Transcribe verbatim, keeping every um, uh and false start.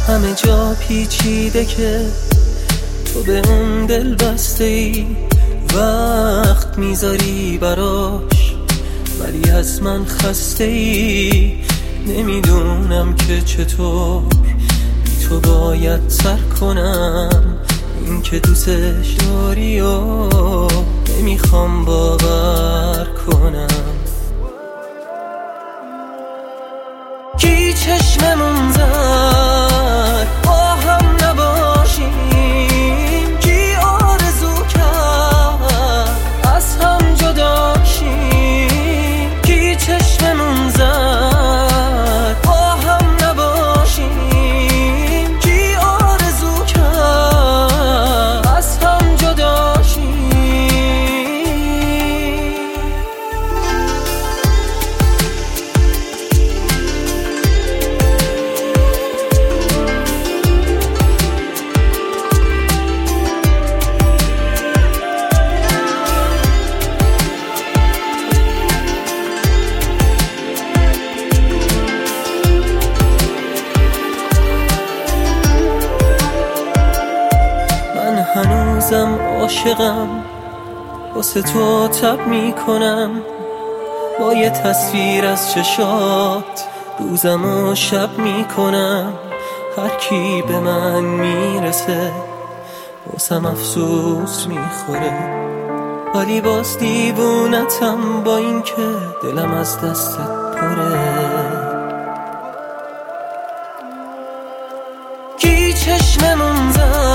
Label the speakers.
Speaker 1: همه جا پیچیده که تو به اون دل بسته ای، وقت میذاری براش ولی از من خسته ای. نمیدونم که چطور بی تو باید سر کنم، این که دوستش داری و نمیخوام باور کنم. کی چشممون زد با هم نباشیم، کی آرزو کرد از هم جدا شیم. کی چشممون زد با هم نباشیم، کی آرزو کرد از هم جدا شیم. هنوزم عاشقم، واسه تو تب میکنم با یه تصویر از چشات، روزم و شب میکنم. هر کی به من میرسه واسم افسوس میخوره، ولی باز دیوونتم با این که دلم از دستت پره. کی چشممون زد